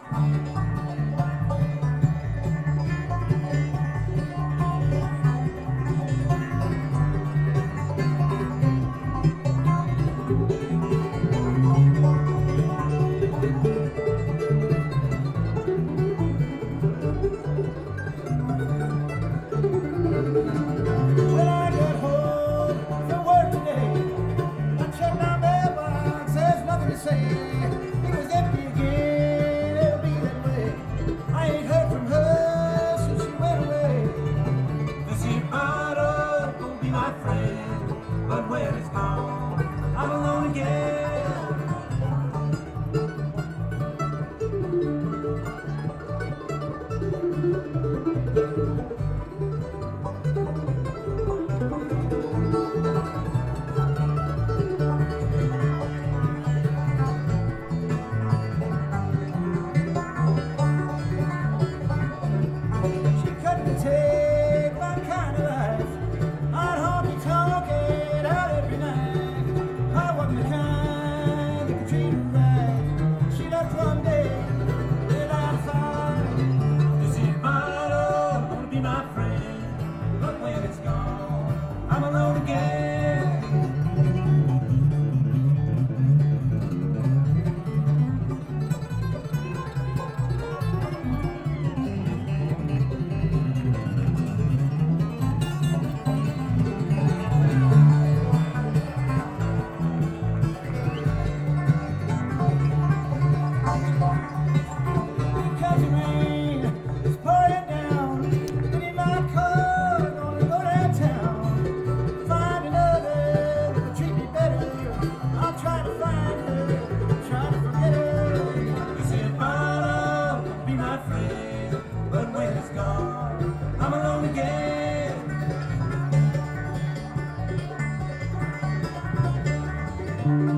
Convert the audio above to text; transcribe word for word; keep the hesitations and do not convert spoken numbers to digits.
But when it's gone, I'm alone again. She couldn't take my kind of life. I'd hardly talking out every night. I wasn't the kind that could treat her right. She left one day without fight. This is bottle gonna be my friend, but when it's gone, I'm alone again. Because the rain is pouring down, and in my car, gonna go downtown, find another that will treat me better. I'll try to find her, try to forget her. This here bottle will be my friend, but when it's gone, I'm alone again.